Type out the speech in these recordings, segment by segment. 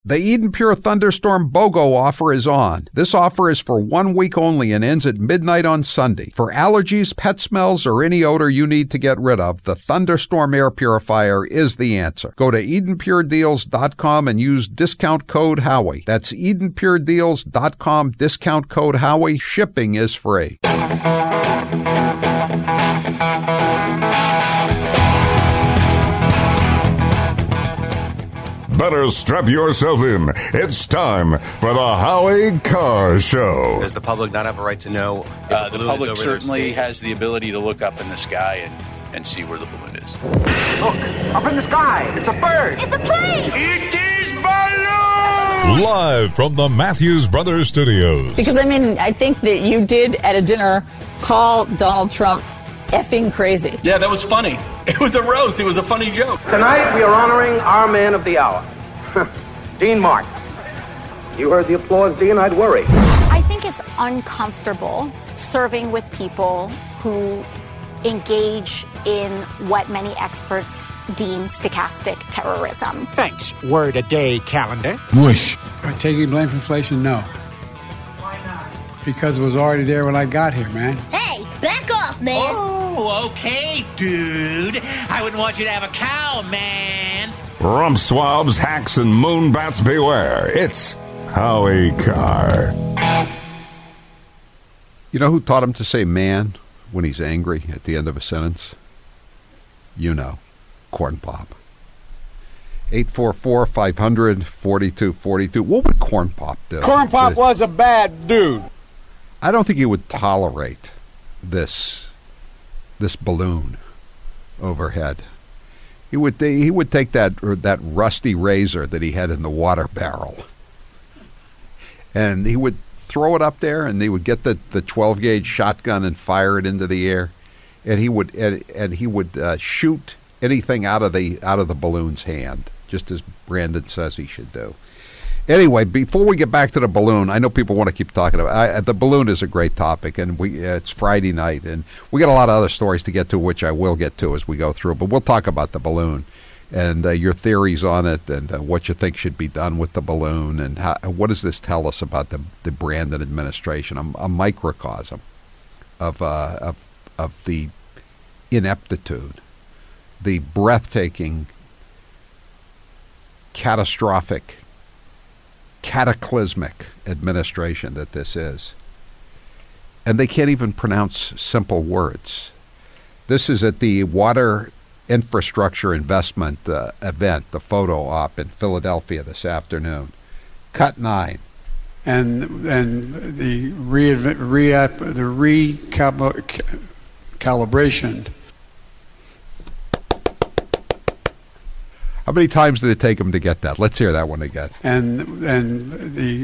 The Eden Pure Thunderstorm BOGO offer is on. This offer is for 1 week only and ends at midnight on Sunday. For allergies, pet smells, or any odor you need to get rid of, the Thunderstorm Air Purifier is the answer. Go to EdenPureDeals.com and use discount code Howie. That's EdenPureDeals.com, discount code Howie. Shipping is free. Better strap yourself in. It's time for the Howie Carr Show. Does the public not have a right to know? The public certainly has the ability to look up in the sky and see where the balloon is. Look, up in the sky. It's a bird. It's a plane. It is balloon. Live from the Matthews Brothers Studios. Because, I think that you did at a dinner call Donald Trump effing crazy. Yeah, that was funny. It was a roast. It was a funny joke. Tonight we are honoring our man of the hour, Dean Martin. You heard the applause, Dean? I'd worry. I think it's uncomfortable serving with people who engage in what many experts deem stochastic terrorism. Thanks. Word a day calendar. Mush. Are taking blame for inflation? No. Why not? Because it was already there when I got here, man. Hey, back off, man. Oh, okay, dude. I wouldn't want you to have a cow, man. Rump swabs, hacks, and moonbats beware. It's Howie Carr. You know who taught him to say man when he's angry at the end of a sentence? You know, Corn Pop. 844-500-4242. What would Corn Pop do? Corn Pop was a bad dude. I don't think he would tolerate this balloon overhead. He would take that rusty razor that he had in the water barrel, and he would throw it up there, and he would get the 12-gauge shotgun and fire it into the air, and he would shoot anything out of the balloon's hand, just as Brandon says he should do. Anyway, before we get back to the balloon, I know people want to keep talking about it. The balloon is a great topic, and it's Friday night, and we got a lot of other stories to get to, which I will get to as we go through. But we'll talk about the balloon and your theories on it, and what you think should be done with the balloon, and what does this tell us about the Brandon administration? A microcosm of the ineptitude, the breathtaking, catastrophic, cataclysmic administration that this is. And they can't even pronounce simple words. This is at the Water Infrastructure Investment event, the photo op in Philadelphia this afternoon. Cut 9. And the recalibration. How many times did it take him to get that? Let's hear that one again. And the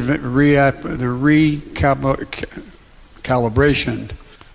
recalibration.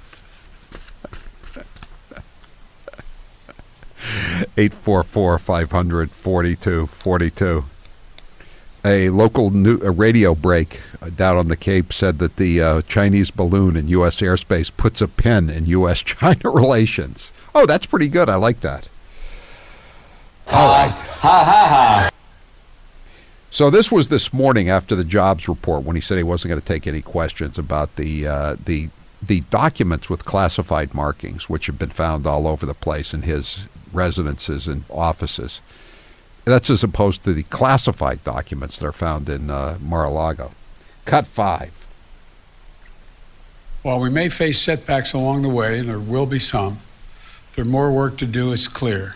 844-500-4242. A local radio break down on the Cape said that the Chinese balloon in U.S. airspace puts a pin in U.S.-China relations. Oh, that's pretty good. I like that. All right. Ha, ha, ha. So this was this morning after the jobs report, when he said he wasn't going to take any questions about the documents with classified markings, which have been found all over the place in his residences and offices. That's as opposed to the classified documents that are found in Mar-a-Lago. Cut 5. While we may face setbacks along the way, and there will be some, there's more work to do, it's clear.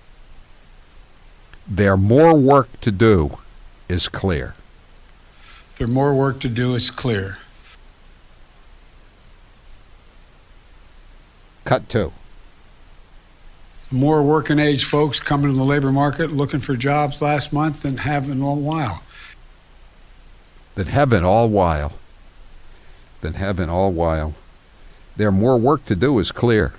There more work to do is clear. There's more work to do, it's clear. Cut 2. More working-age folks coming to the labor market looking for jobs last month than have in a while. Than have in all while. Than have in all while. There more work to do is clear.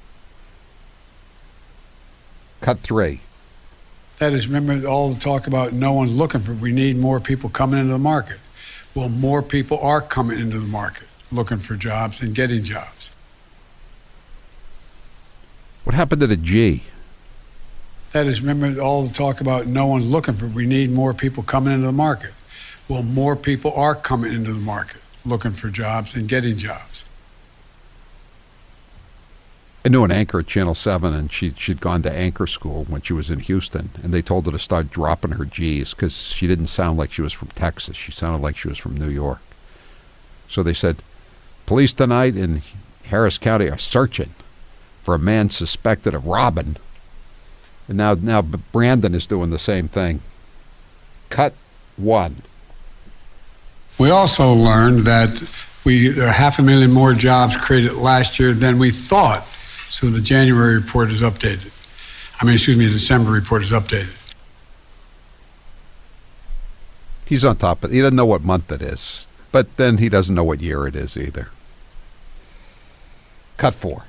Cut 3. That is, remember all the talk about no one's looking for, we need more people coming into the market. Well, more people are coming into the market looking for jobs and getting jobs. What happened to the G? That is, remember all the talk about no one's looking for, we need more people coming into the market. Well, more people are coming into the market looking for jobs and getting jobs. I knew an anchor at Channel 7, and she'd gone to anchor school when she was in Houston, and they told her to start dropping her G's because she didn't sound like she was from Texas. She sounded like she was from New York. So they said, police tonight in Harris County are searching for a man suspected of robbing. And now Brandon is doing the same thing. Cut 1. We also learned that there are 500,000 more jobs created last year than we thought. So the January report is updated. The December report is updated. He's on top of it. He doesn't know what month it is. But then he doesn't know what year it is either. Cut 4.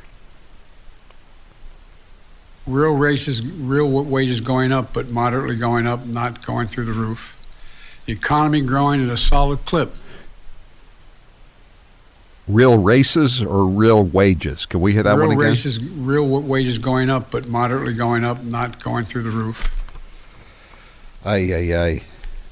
Real wages going up, but moderately going up, not going through the roof. The economy growing at a solid clip. Real races or real wages? Can we hear that one again? Real wages going up, but moderately going up, not going through the roof. Aye.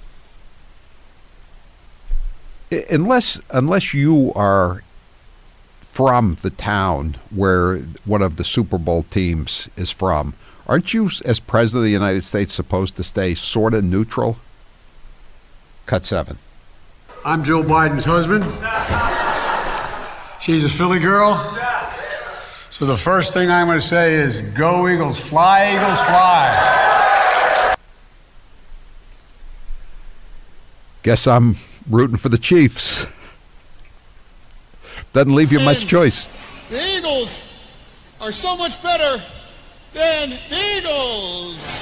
Unless you are from the town where one of the Super Bowl teams is from, aren't you, as President of the United States, supposed to stay sort of neutral? Cut 7. I'm Joe Biden's husband. She's a Philly girl. So the first thing I'm going to say is, go Eagles, fly, Eagles, fly. Guess I'm rooting for the Chiefs. Doesn't leave you much choice. The Eagles are so much better than the Eagles.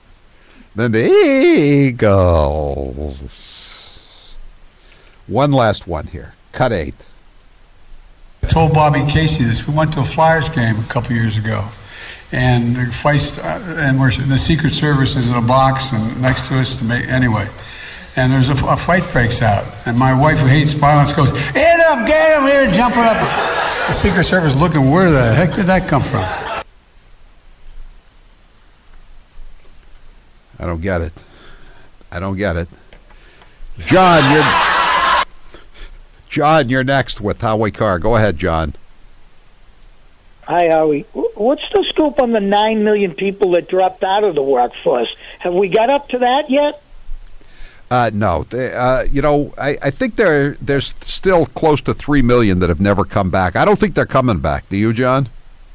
One last one here. Cut 8. I told Bobby Casey this. We went to a Flyers game a couple years ago, and the Secret Service is in a box and next to us anyway. And there's a fight breaks out, and my wife, who hates violence, goes, "Get him, here, and jumping up." The Secret Service looking, where the heck did that come from? I don't get it. John, you're next with Howie Carr. Go ahead, John. Hi, Howie. What's the scoop on the 9 million people that dropped out of the workforce? Have we got up to that yet? No. I think there's still close to 3 million that have never come back. I don't think they're coming back. Do you, John?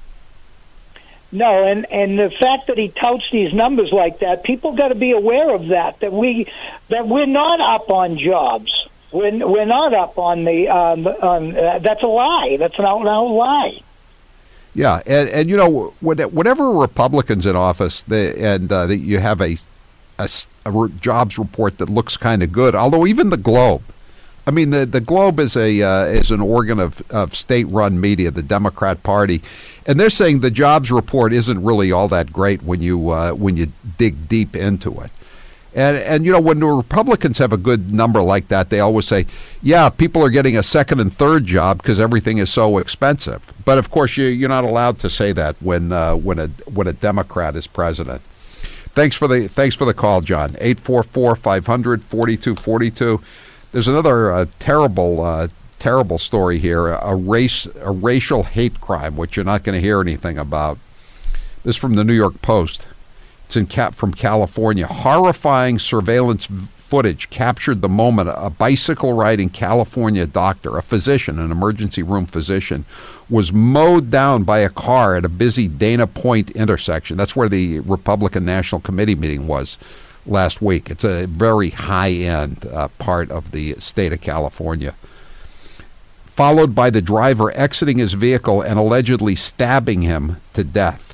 No, and the fact that he touts these numbers like that, people got to be aware of that we're not up on jobs. We're not up on the that's a lie. That's an out-and-out lie. Yeah, and whenever Republicans in office, you have a jobs report that looks kind of good. Although even the Globe, I mean the Globe is an organ of state-run media, the Democrat Party, and they're saying the jobs report isn't really all that great when you dig deep into it. And when the Republicans have a good number like that, they always say, yeah, people are getting a second and third job because everything is so expensive. But of course, you're not allowed to say that when a Democrat is president. Thanks for the call, John. 844-500-4242. There's another terrible story here. A racial hate crime, which you're not going to hear anything about. This is from the New York Post. It's from California. Horrifying surveillance footage captured the moment a bicycle-riding California doctor, a physician, an emergency room physician, was mowed down by a car at a busy Dana Point intersection. That's where the Republican National Committee meeting was last week. It's a very high-end part of the state of California. Followed by the driver exiting his vehicle and allegedly stabbing him to death.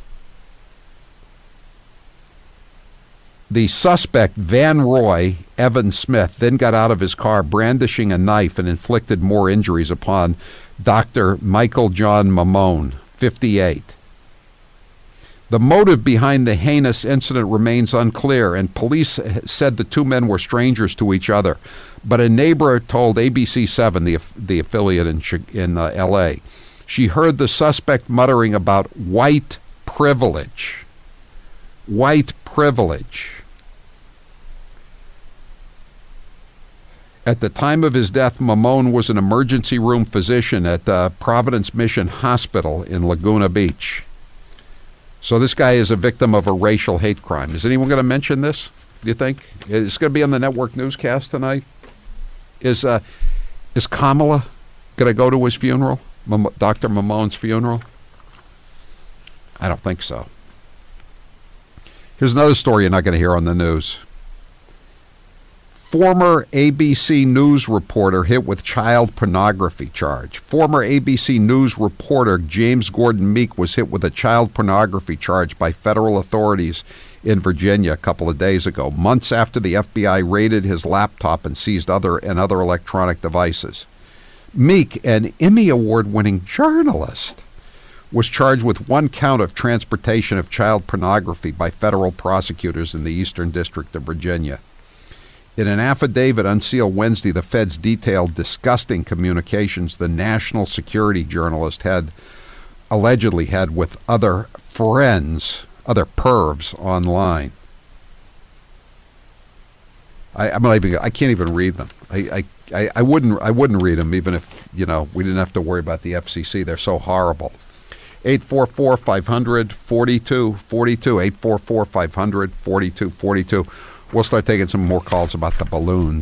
The suspect, Van Roy Evan Smith, then got out of his car brandishing a knife and inflicted more injuries upon Dr. Michael John Mamone, 58. The motive behind the heinous incident remains unclear, and police said the two men were strangers to each other. But a neighbor told ABC7, the affiliate in L.A., she heard the suspect muttering about white privilege. white privilege. At the time of his death, Mamone was an emergency room physician at Providence Mission Hospital in Laguna Beach. So this guy is a victim of a racial hate crime. Is anyone going to mention this, do you think? It's going to be on the network newscast tonight. Is Kamala going to go to his funeral, Dr. Mamone's funeral? I don't think so. Here's another story you're not going to hear on the news. Former ABC News reporter hit with child pornography charge. Former ABC News reporter James Gordon Meek was hit with a child pornography charge by federal authorities in Virginia a couple of days ago, months after the FBI raided his laptop and seized other electronic devices. Meek, an Emmy Award-winning journalist, was charged with one count of transportation of child pornography by federal prosecutors in the Eastern District of Virginia. In an affidavit unsealed Wednesday, the feds detailed disgusting communications the national security journalist allegedly had with other friends, other pervs online. I can't even read them. I wouldn't read them even if, we didn't have to worry about the FCC. They're so horrible. 844-500-4242, 844-500-4242. We'll start taking some more calls about the balloon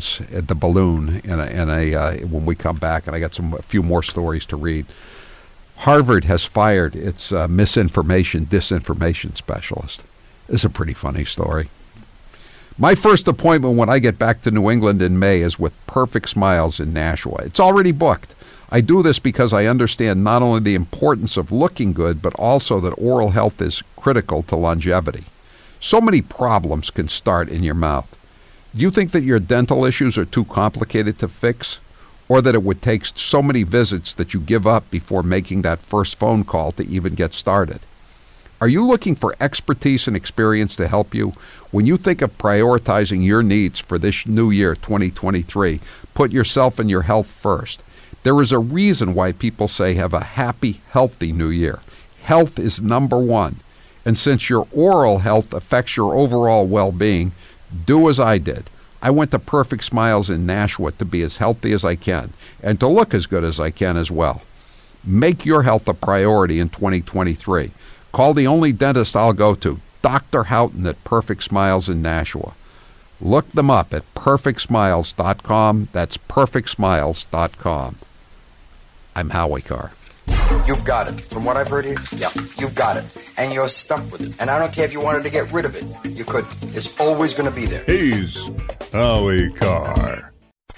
when we come back, and I got a few more stories to read. Harvard has fired its disinformation specialist. This is a pretty funny story. My first appointment when I get back to New England in May is with Perfect Smiles in Nashua. It's already booked. I do this because I understand not only the importance of looking good, but also that oral health is critical to longevity. So many problems can start in your mouth. Do you think that your dental issues are too complicated to fix, or that it would take so many visits that you give up before making that first phone call to even get started? Are you looking for expertise and experience to help you? When you think of prioritizing your needs for this new year, 2023, put yourself and your health first. There is a reason why people say have a happy, healthy new year. Health is number one. And since your oral health affects your overall well-being, do as I did. I went to Perfect Smiles in Nashua to be as healthy as I can and to look as good as I can as well. Make your health a priority in 2023. Call the only dentist I'll go to, Dr. Houghton at Perfect Smiles in Nashua. Look them up at perfectsmiles.com. That's perfectsmiles.com. I'm Howie Carr. You've got it. From what I've heard here, yeah, you've got it. And you're stuck with it. And I don't care if you wanted to get rid of it. You could. It's always going to be there. He's Howie Carr.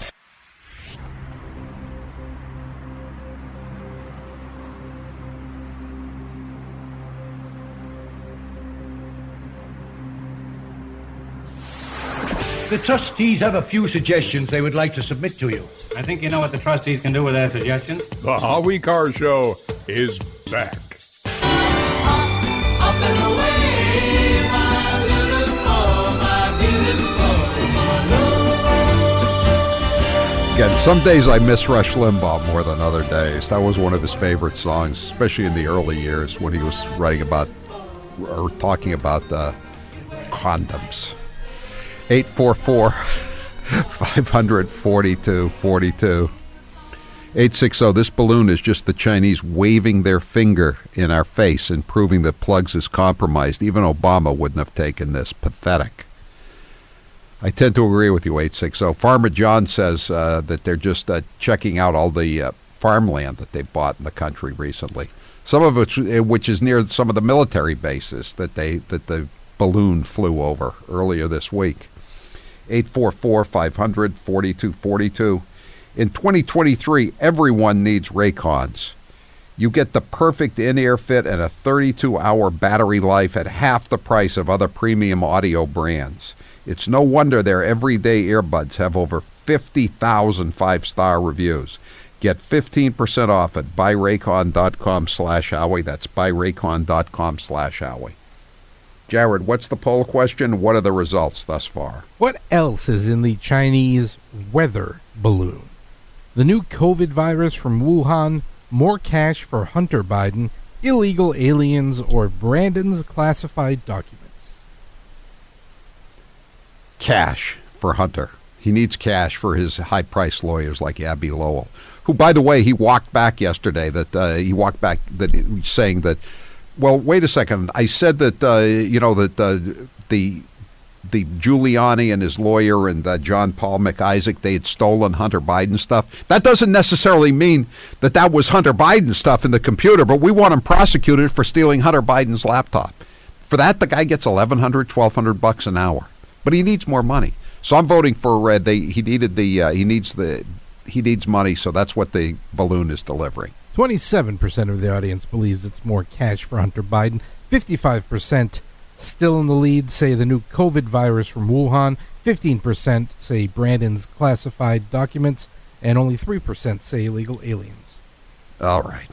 The trustees have a few suggestions they would like to submit to you. I think you know what the trustees can do with their suggestions. The Howie Carr Show is back. Up and away, my beautiful balloon. Again, some days I miss Rush Limbaugh more than other days. That was one of his favorite songs, especially in the early years when he was writing about or talking about condoms. 844-500-4242. 860, this balloon is just the Chinese waving their finger in our face and proving that plugs is compromised. Even Obama wouldn't have taken this. Pathetic. I tend to agree with you, 860. Farmer John says that they're just checking out all the farmland that they bought in the country recently. Some of which is near some of the military bases that the balloon flew over earlier this week. 844-500-4242. In 2023, everyone needs Raycons. You get the perfect in-ear fit and a 32-hour battery life at half the price of other premium audio brands. It's no wonder their everyday earbuds have over 50,000 five-star reviews. Get 15% off at buyraycon.com/Howie. That's buyraycon.com/Howie. Jared, what's the poll question? What are the results thus far? What else is in the Chinese weather balloon? The new COVID virus from Wuhan, more cash for Hunter Biden, illegal aliens, or Brandon's classified documents? cash for Hunter. He needs cash for his high-priced lawyers like Abby Lowell, who, by the way, he walked back yesterday. Saying that, well, wait a second. I said that the Giuliani and his lawyer and John Paul McIsaac, they had stolen Hunter Biden stuff. That doesn't necessarily mean that was Hunter Biden stuff in the computer, but we want him prosecuted for stealing Hunter Biden's laptop. For that, the guy gets $1,100, $1,200 an hour, but he needs more money. So I'm voting for he needs money, so that's what the balloon is delivering. 27% of the audience believes it's more cash for Hunter Biden. 55% still in the lead say the new COVID virus from Wuhan. 15% say Brandon's classified documents, and only 3% say illegal aliens. All right.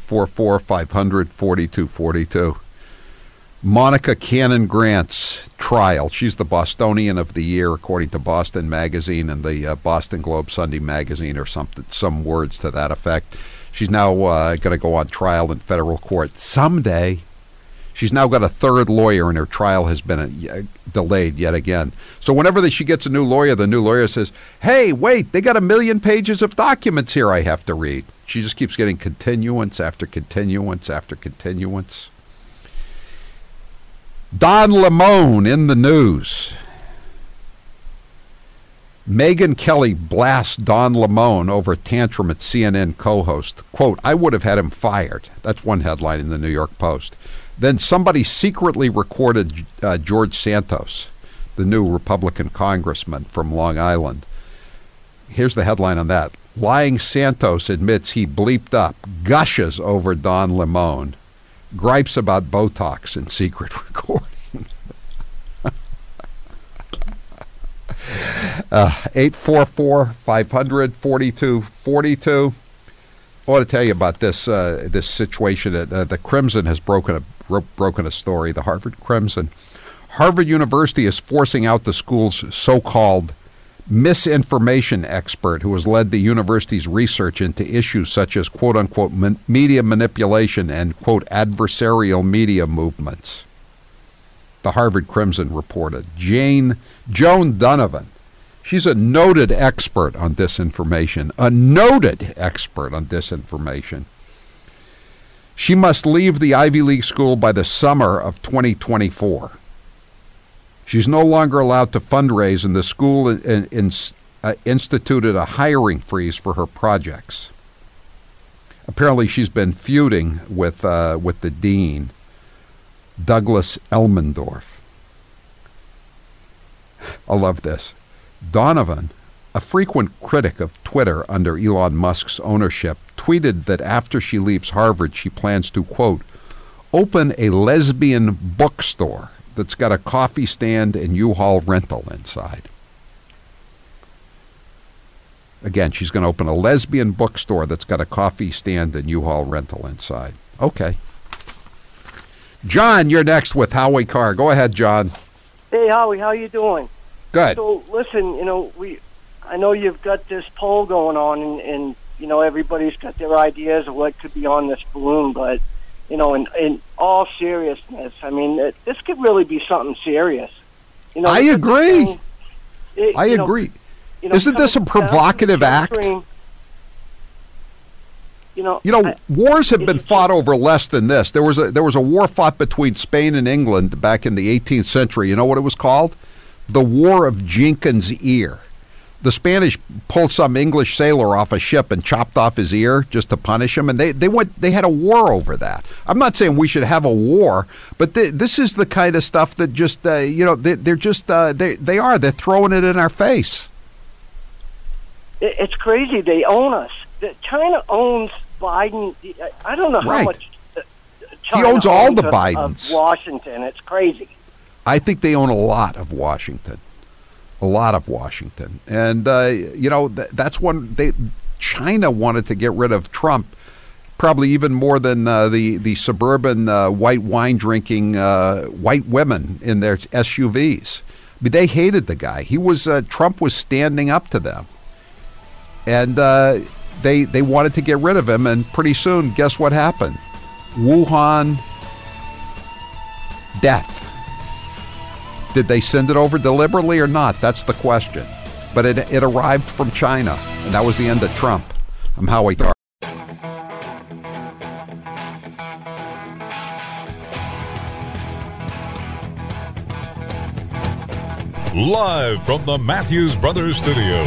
844-500-4242. Monica Cannon Grant's trial. She's the Bostonian of the year, according to Boston Magazine and the Boston Globe Sunday Magazine, or some words to that effect. She's now going to go on trial in federal court someday. She's now got a third lawyer, and her trial has been delayed yet again. So whenever she gets a new lawyer, the new lawyer says, hey, wait, they got 1 million pages of documents here I have to read. She just keeps getting continuance after continuance after continuance. Don Lemon in the news. Megyn Kelly blasts Don Lemon over tantrum at CNN co-host. Quote, I would have had him fired. That's one headline in the New York Post. Then somebody secretly recorded George Santos, the new Republican congressman from Long Island. Here's the headline on that. Lying Santos admits he bleeped up, gushes over Don Lemon, gripes about Botox and secret recording. 844-500-4242. I want to tell you about this situation. The Crimson has broken a story. The Harvard Crimson. Harvard University is forcing out the school's so-called misinformation expert who has led the university's research into issues such as quote-unquote media manipulation and quote adversarial media movements. The Harvard Crimson reported. Joan Donovan. She's a noted expert on disinformation. She must leave the Ivy League school by the summer of 2024. She's no longer allowed to fundraise, and the school instituted a hiring freeze for her projects. Apparently, she's been feuding with the dean, Douglas Elmendorf. I love this. Donovan, a frequent critic of Twitter under Elon Musk's ownership, tweeted that after she leaves Harvard, she plans to, quote, open a lesbian bookstore that's got a coffee stand and U-Haul rental inside. Again, she's going to open a lesbian bookstore that's got a coffee stand and U-Haul rental inside. Okay. John, you're next with Howie Carr. Go ahead, John. Hey, Howie, how you doing? Good. So, listen, I know you've got this poll going on, and everybody's got their ideas of what could be on this balloon, but, in all seriousness, I mean, this could really be something serious. I agree. I agree. Isn't this a provocative act? Wars have been fought over less than this. There was a war fought between Spain and England back in the 18th century. You know what it was called? The War of Jenkins' Ear. The Spanish pulled some English sailor off a ship and chopped off his ear just to punish him, and they had a war over that. I'm not saying we should have a war, but this is the kind of stuff that just they're throwing it in our face. It's crazy. They own us. China owns Biden. I don't know how much China owns all the Bidens. Of Washington. It's crazy. I think they own a lot of Washington. And, that's when China wanted to get rid of Trump, probably even more than the suburban white wine-drinking white women in their SUVs. I mean, they hated the guy. Trump was standing up to them. And they wanted to get rid of him, and pretty soon, guess what happened? Wuhan, death. Did they send it over deliberately or not? That's the question. But it arrived from China, and that was the end of Trump. I'm Howie Carr. Live from the Matthews Brothers Studios.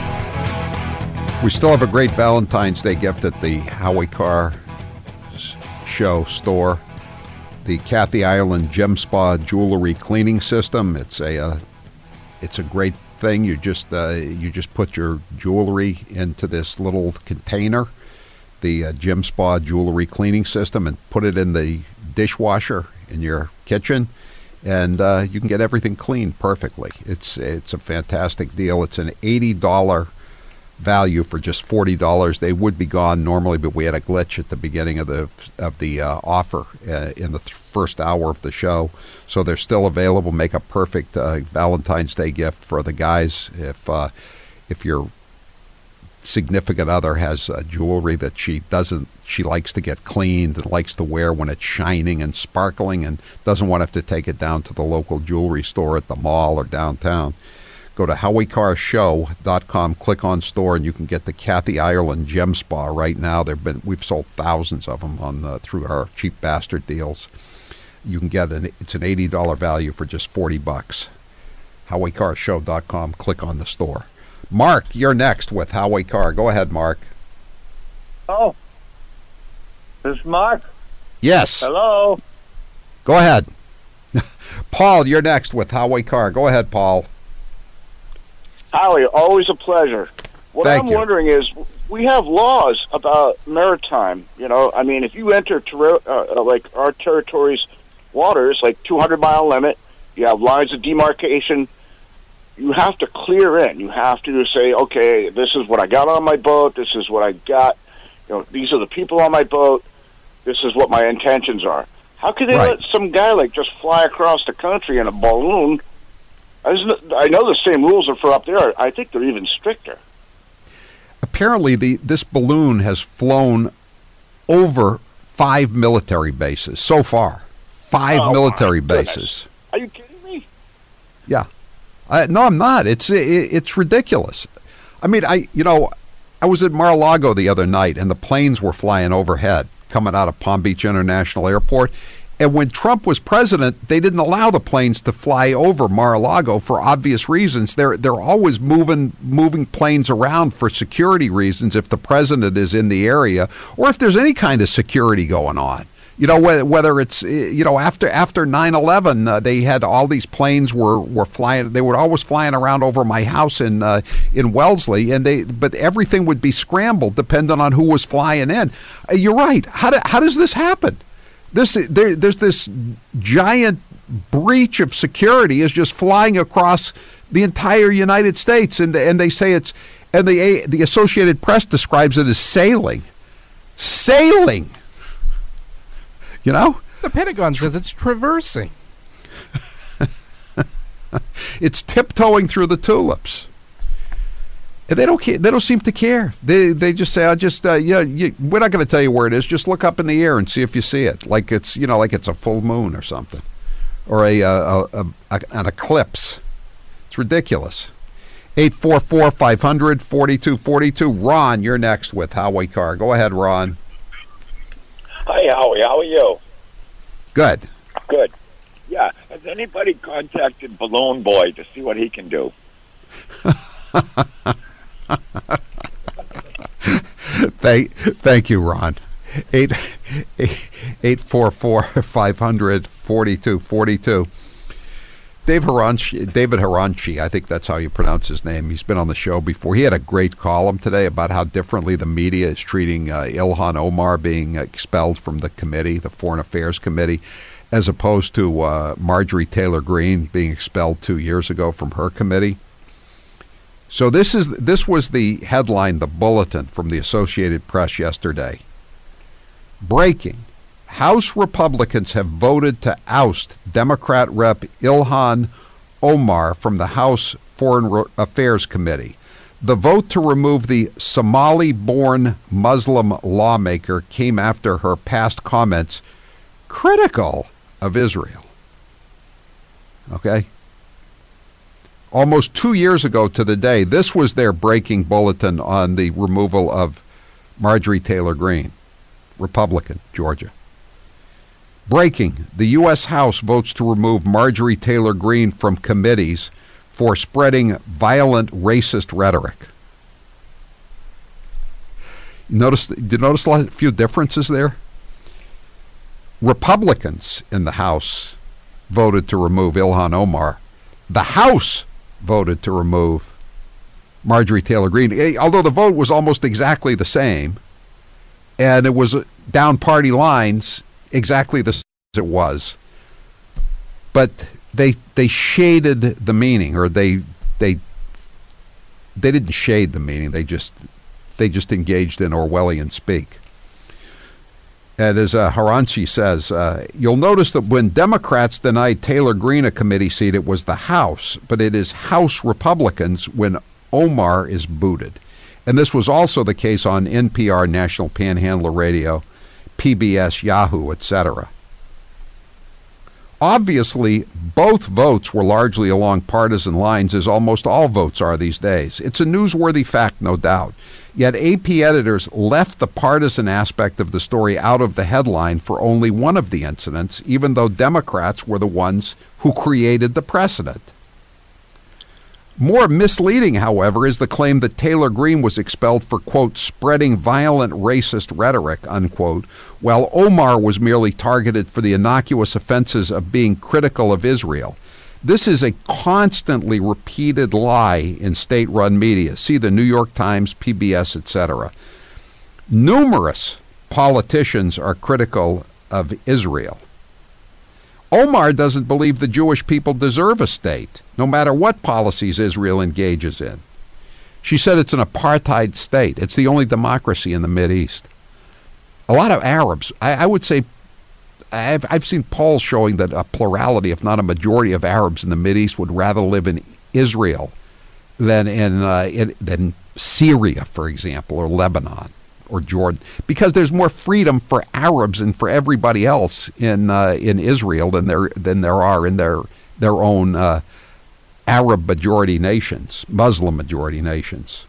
We still have a great Valentine's Day gift at the Howie Carr Show store. The Kathy Ireland Gem Spa Jewelry Cleaning System. It's a great thing. You just put your jewelry into this little container, the Gem Spa Jewelry Cleaning System, and put it in the dishwasher in your kitchen. And you can get everything cleaned perfectly. It's a fantastic deal. It's an $80 value for just $40. They would be gone normally, but we had a glitch at the beginning of the offer in the first hour of the show. So they're still available. Make a perfect Valentine's Day gift for the guys. If your significant other has jewelry that she likes to get cleaned and likes to wear when it's shining and sparkling and doesn't want to have to take it down to the local jewelry store at the mall or downtown, go to HowieCarrShow.com, click on store, and you can get the Kathy Ireland Gem Spa right now. We've sold thousands of them through our cheap bastard deals. You can get it's an $80 value for just $40. HowieCarrShow.com, click on the store. Mark, you're next with Howie Carr. Go ahead, Mark. Oh, this is Mark? Yes. Hello? Go ahead. Paul, you're next with Howie Carr. Go ahead, Paul. Howie, always a pleasure. What Thank I'm you. wondering is, we have laws about maritime. I mean, if you enter like our territory's waters, like 200-mile limit, you have lines of demarcation. You have to clear in. You have to say, okay, this is what I got on my boat. This is what I got. These are the people on my boat. This is what my intentions are. How could they let some guy just fly across the country in a balloon? I know the same rules are for up there. I think they're even stricter. Apparently, this balloon has flown over 5 military bases so far. 5 military bases. Are you kidding me? Yeah. No, I'm not. It's ridiculous. I mean, I was at Mar-a-Lago the other night, and the planes were flying overhead, coming out of Palm Beach International Airport. And when Trump was president, they didn't allow the planes to fly over Mar-a-Lago for obvious reasons. They're always moving planes around for security reasons if the president is in the area, or if there's any kind of security going on. Whether it's after 9/11, they had all these planes were flying. They were always flying around over my house in Wellesley, but everything would be scrambled depending on who was flying in. You're right. How does this happen? There's this giant breach of security is just flying across the entire United States, and they say the Associated Press describes it as sailing. The Pentagon says it's traversing. It's tiptoeing through the tulips. And they don't seem to care. They just say, we're not going to tell you where it is. Just look up in the air and see if you see it, like it's a full moon or something, or an eclipse. It's ridiculous. 844-500-4242. Ron, you're next with Howie Carr. Go ahead, Ron. Hi, Howie. How are you? Good. Good. Yeah. Has anybody contacted Balloon Boy to see what he can do? Thank you, Ron. 844-500-4242. David Haranchi, I think that's how you pronounce his name. He's been on the show before. He had a great column today about how differently the media is treating Ilhan Omar being expelled from the committee, the Foreign Affairs Committee, as opposed to Marjorie Taylor Greene being expelled 2 years ago from her committee. So this was the headline, the bulletin from the Associated Press yesterday. Breaking. House Republicans have voted to oust Democrat Rep. Ilhan Omar from the House Foreign Affairs Committee. The vote to remove the Somali-born Muslim lawmaker came after her past comments critical of Israel. Okay? Almost 2 years ago to the day, this was their breaking bulletin on the removal of Marjorie Taylor Greene, Republican, Georgia. Breaking, the U.S. House votes to remove Marjorie Taylor Greene from committees for spreading violent racist rhetoric. Did you notice a few differences there? Republicans in the House voted to remove Ilhan Omar. The House voted to remove Marjorie Taylor Greene, although the vote was almost exactly the same, and it was down party lines exactly the same as it was. But they shaded the meaning, or they didn't shade the meaning. They just engaged in Orwellian speak. And as Haranchi says, you'll notice that when Democrats denied Taylor Greene a committee seat, it was the House, but it is House Republicans when Omar is booted. And this was also the case on NPR, National Panhandler Radio, PBS, Yahoo, etc. Obviously, both votes were largely along partisan lines, as almost all votes are these days. It's a newsworthy fact, no doubt. Yet AP editors left the partisan aspect of the story out of the headline for only one of the incidents, even though Democrats were the ones who created the precedent. More misleading, however, is the claim that Taylor Greene was expelled for, quote, spreading violent racist rhetoric, unquote, while Omar was merely targeted for the innocuous offenses of being critical of Israel. This is a constantly repeated lie in state-run media. See the New York Times, PBS, etc. Numerous politicians are critical of Israel. Omar doesn't believe the Jewish people deserve a state, no matter what policies Israel engages in. She said it's an apartheid state. It's the only democracy in the Mideast. A lot of Arabs, I would say, I've seen polls showing that a plurality, if not a majority, of Arabs in the Mideast would rather live in Israel than in Syria, for example, or Lebanon or Jordan, because there's more freedom for Arabs and for everybody else in Israel than there are in their own Arab majority nations, Muslim majority nations.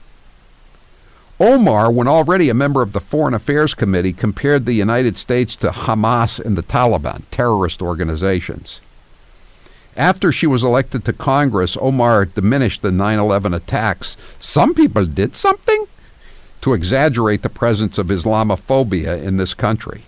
Omar, when already a member of the Foreign Affairs Committee, compared the United States to Hamas and the Taliban, terrorist organizations. After she was elected to Congress, Omar diminished the 9/11 attacks. Some people did something to exaggerate the presence of Islamophobia in this country.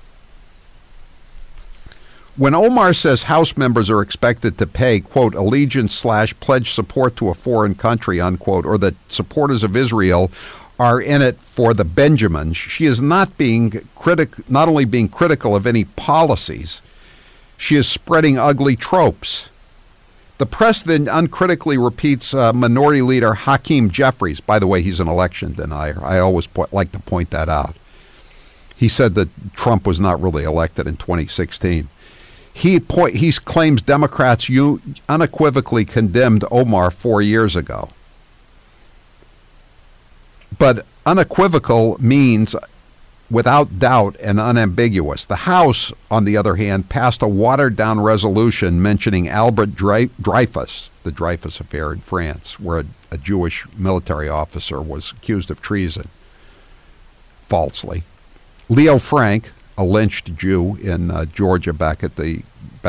When Omar says House members are expected to pay, quote, allegiance/pledge support to a foreign country, unquote, or that supporters of Israel are in it for the Benjamins, she is not only being critical of any policies, she is spreading ugly tropes. The press then uncritically repeats Minority Leader Hakeem Jeffries. By the way, he's an election denier. I always like to point that out. He said that Trump was not really elected in 2016. He claims Democrats unequivocally condemned Omar 4 years ago. But unequivocal means without doubt and unambiguous. The House, on the other hand, passed a watered-down resolution mentioning Albert Dreyfus, the Dreyfus affair in France, where a Jewish military officer was accused of treason, falsely. Leo Frank, a lynched Jew in Georgia back at the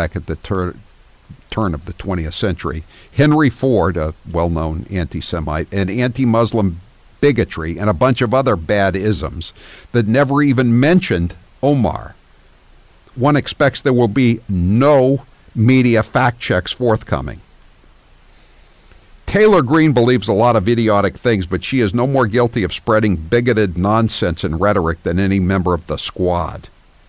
turn of the 20th century. Henry Ford, a well-known anti-Semite, and anti-Muslim bigotry, and a bunch of other bad isms that never even mentioned Omar. One expects there will be no media fact checks forthcoming. Taylor Greene believes a lot of idiotic things, but she is no more guilty of spreading bigoted nonsense and rhetoric than any member of the squad.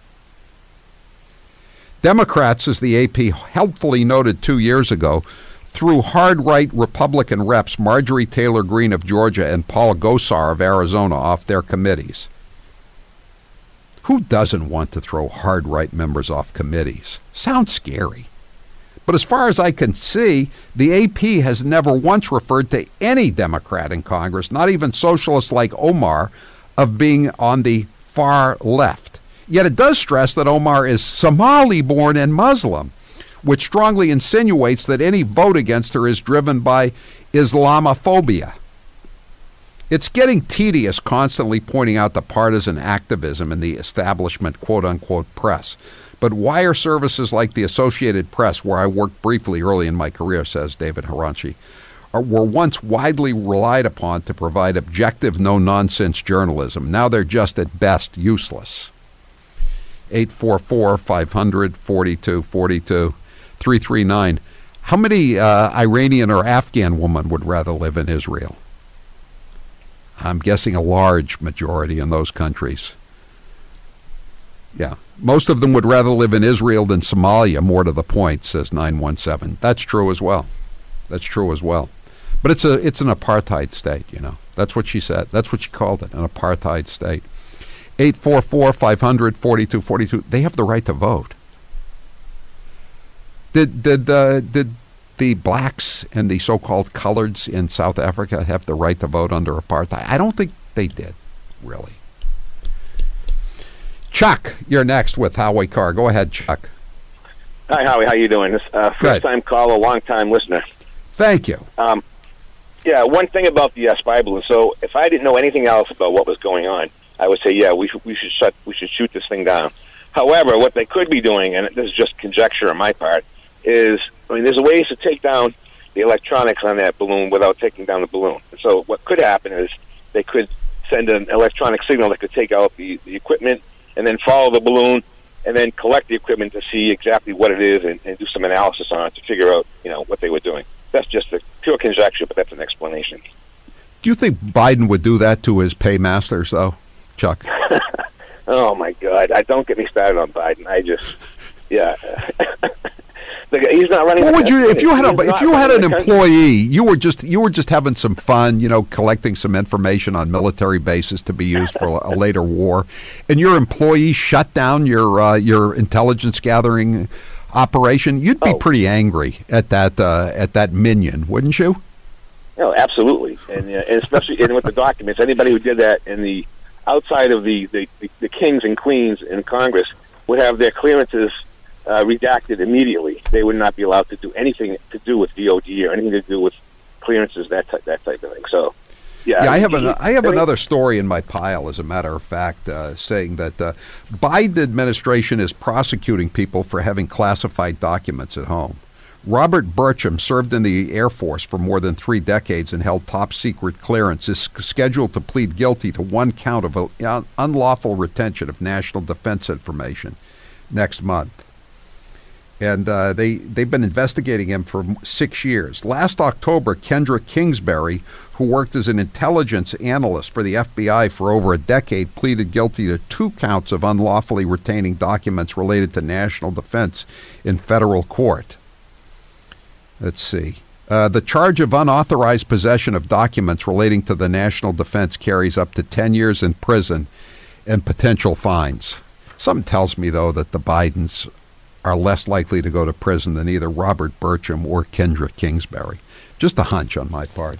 Democrats, as the AP helpfully noted 2 years ago, threw hard-right Republican reps Marjorie Taylor Greene of Georgia and Paul Gosar of Arizona off their committees. Who doesn't want to throw hard-right members off committees? Sounds scary. But as far as I can see, the AP has never once referred to any Democrat in Congress, not even socialists like Omar, of being on the far left. Yet it does stress that Omar is Somali-born and Muslim, which strongly insinuates that any vote against her is driven by Islamophobia. It's getting tedious constantly pointing out the partisan activism in the establishment quote-unquote press. But wire services like the Associated Press, where I worked briefly early in my career, says David Haranchi, were once widely relied upon to provide objective, no-nonsense journalism. Now they're just at best useless. 844-500-4242, 339. How many Iranian or Afghan women would rather live in Israel? I'm guessing a large majority in those countries. Yeah. Most of them would rather live in Israel than Somalia, more to the point, says 917. That's true as well. That's true as well. But it's an apartheid state, you know. That's what she said. That's what she called it, an apartheid state. 844-500-4242. They have the right to vote. Did the blacks and the so-called coloreds in South Africa have the right to vote under apartheid? I don't think they did, really. Chuck, you're next with Howie Carr. Go ahead, Chuck. Hi, Howie. How you doing? This first-time caller, long-time listener. Thank you. Yeah, one thing about the spy balloon. So, if I didn't know anything else about what was going on, I would say, yeah, we should shoot this thing down. However, what they could be doing, and this is just conjecture on my part, is, I mean, there's ways to take down the electronics on that balloon without taking down the balloon. So what could happen is they could send an electronic signal that could take out the equipment and then follow the balloon and then collect the equipment to see exactly what it is and do some analysis on it to figure out, you know, what they were doing. That's just a pure conjecture, but that's an explanation. Do you think Biden would do that to his paymasters, though, Chuck? Oh, my God. Don't get me started on Biden. Yeah. He's not running. What would you if you had an employee? You were just having some fun, you know, collecting some information on military bases to be used for a later war, and your employee shut down your intelligence gathering operation. You'd be pretty angry at that minion, wouldn't you? No, absolutely, and especially with the documents. Anybody who did that in the outside of the kings and queens in Congress would have their clearances redacted immediately. They would not be allowed to do anything to do with DOD or anything to do with clearances, that type of thing. So, yeah. I have another story in my pile, as a matter of fact, saying that Biden administration is prosecuting people for having classified documents at home. Robert Burcham served in the Air Force for more than 3 decades and held top-secret clearance. Is scheduled to plead guilty to 1 count of unlawful retention of national defense information next month. And they've been investigating him for 6 years. Last October, Kendra Kingsbury, who worked as an intelligence analyst for the FBI for over a decade, pleaded guilty to 2 counts of unlawfully retaining documents related to national defense in federal court. Let's see. The charge of unauthorized possession of documents relating to the national defense carries up to 10 years in prison and potential fines. Something tells me, though, that the Bidens are less likely to go to prison than either Robert Burcham or Kendra Kingsbury. Just a hunch on my part.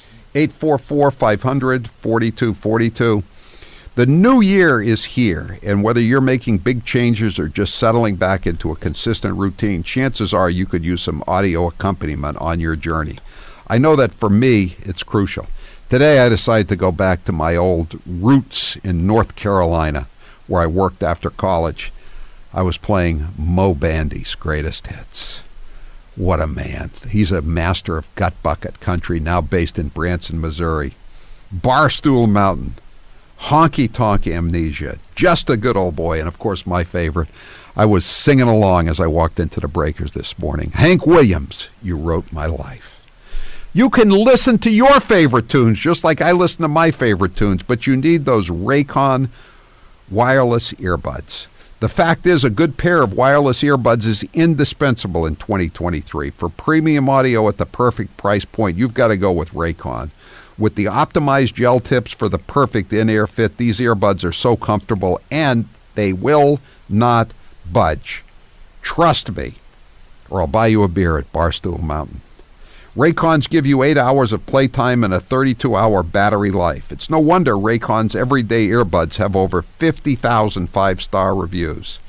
844-500-4242. The new year is here, and whether you're making big changes or just settling back into a consistent routine, chances are you could use some audio accompaniment on your journey. I know that for me, it's crucial. Today, I decided to go back to my old roots in North Carolina, where I worked after college. I was playing Mo Bandy's greatest hits. What a man. He's a master of gut bucket country, now based in Branson, Missouri. Barstool Mountain, Honky Tonk Amnesia, Just a Good Old Boy, and of course my favorite. I was singing along as I walked into the breakers this morning. Hank Williams, You Wrote My Life. You can listen to your favorite tunes just like I listen to my favorite tunes, but you need those Raycon wireless earbuds. The fact is, a good pair of wireless earbuds is indispensable in 2023. For premium audio at the perfect price point, you've got to go with Raycon. With the optimized gel tips for the perfect in-ear fit, these earbuds are so comfortable and they will not budge. Trust me, or I'll buy you a beer at Barstool Mountain. Raycons give you 8 hours of playtime and a 32-hour battery life. It's no wonder Raycon's everyday earbuds have over 50,000 5-star reviews.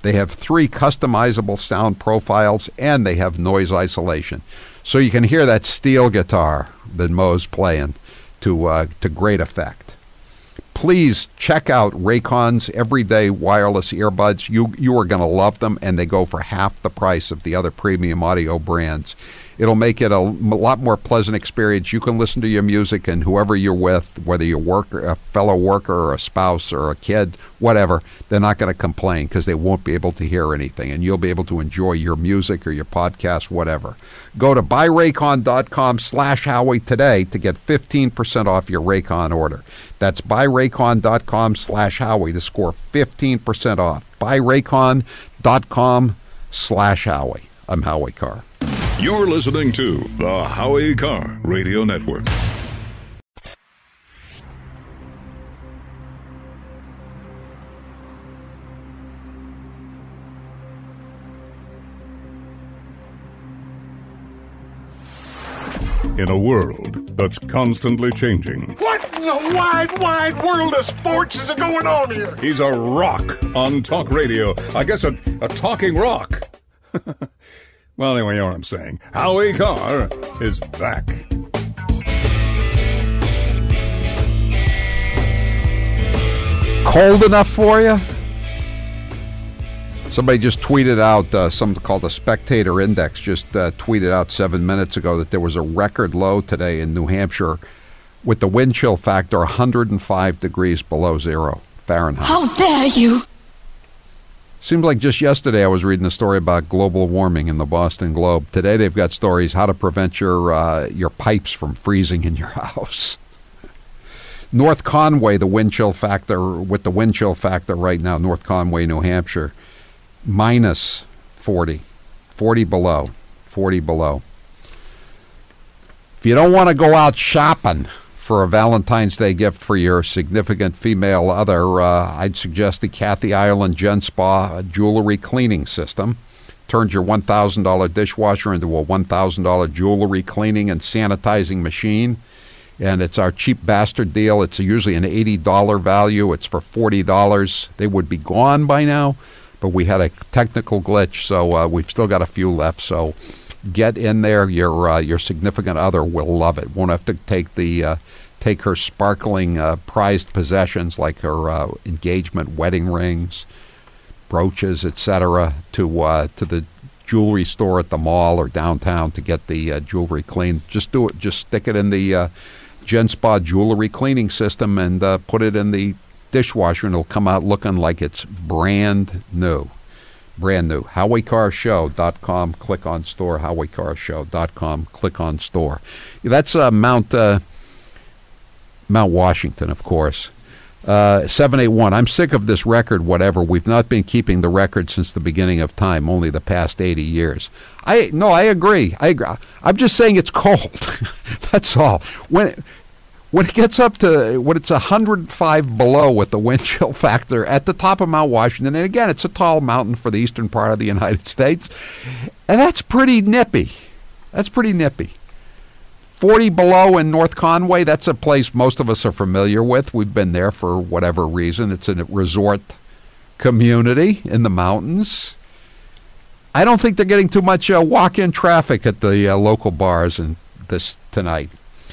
They have 3 customizable sound profiles, and they have noise isolation. So you can hear that steel guitar that Mo's playing to great effect. Please check out Raycon's everyday wireless earbuds. You are going to love them, and they go for half the price of the other premium audio brands. It'll make it a lot more pleasant experience. You can listen to your music, and whoever you're with, whether you're a fellow worker or a spouse or a kid, whatever, they're not going to complain because they won't be able to hear anything, and you'll be able to enjoy your music or your podcast, whatever. Go to buyraycon.com/Howie today to get 15% off your Raycon order. That's buyraycon.com/Howie to score 15% off. buyraycon.com/Howie. I'm Howie Carr. You're listening to the Howie Carr Radio Network. In a world that's constantly changing. What in the wide, wide world of sports is going on here? He's a rock on talk radio. I guess a talking rock. Well, anyway, you know what I'm saying. Howie Carr is back. Cold enough for you? Somebody just tweeted out, something called the Spectator Index, just tweeted out 7 minutes ago that there was a record low today in New Hampshire with the wind chill factor 105 degrees below zero Fahrenheit. How dare you! Seems like just yesterday I was reading a story about global warming in the Boston Globe. Today they've got stories how to prevent your pipes from freezing in your house. North Conway, the wind chill factor right now, North Conway, New Hampshire, minus 40 below. If you don't want to go out shopping for a Valentine's Day gift for your significant female other, I'd suggest the Kathy Ireland Gen Spa jewelry cleaning system. Turns your $1,000 dishwasher into a $1,000 jewelry cleaning and sanitizing machine. And it's our cheap bastard deal. It's usually an $80 value. It's for $40. They would be gone by now, but we had a technical glitch, so we've still got a few left. So get in there. Your significant other will love it. Won't have to take her sparkling prized possessions like her engagement wedding rings, brooches, etc., to the jewelry store at the mall or downtown to get the jewelry cleaned. Just do it. Just stick it in the Gen Spa jewelry cleaning system and put it in the dishwasher, and it'll come out looking like it's brand new. Brand new. HowieCarShow.com. Click on store. HowieCarShow.com. Click on store. That's Mount Washington, of course. 781. I'm sick of this record, whatever. We've not been keeping the record since the beginning of time, only the past 80 years. I agree. I'm just saying it's cold. That's all. When it gets up to, when it's 105 below with the wind chill factor at the top of Mount Washington, and again, it's a tall mountain for the eastern part of the United States, and that's pretty nippy. 40 below in North Conway, that's a place most of us are familiar with. We've been there for whatever reason. It's a resort community in the mountains. I don't think they're getting too much walk-in traffic at the local bars this tonight.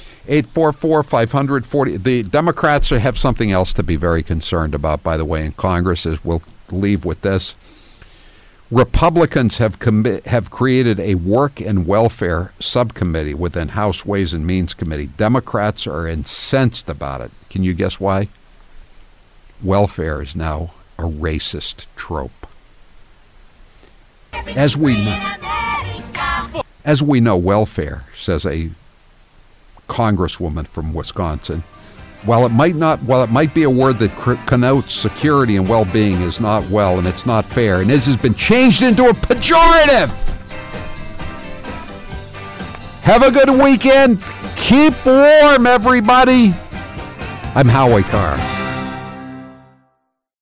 844-540. The Democrats have something else to be very concerned about, by the way, in Congress, as we'll leave with this. Republicans have created a work and welfare subcommittee within House Ways and Means Committee. Democrats are incensed about it. Can you guess why? Welfare is now a racist trope. As we know, welfare, says a congresswoman from Wisconsin, while it might be a word that connotes security and well-being, is not well, and it's not fair, and this has been changed into a pejorative. Have a good weekend. Keep warm, everybody. I'm Howie Carr.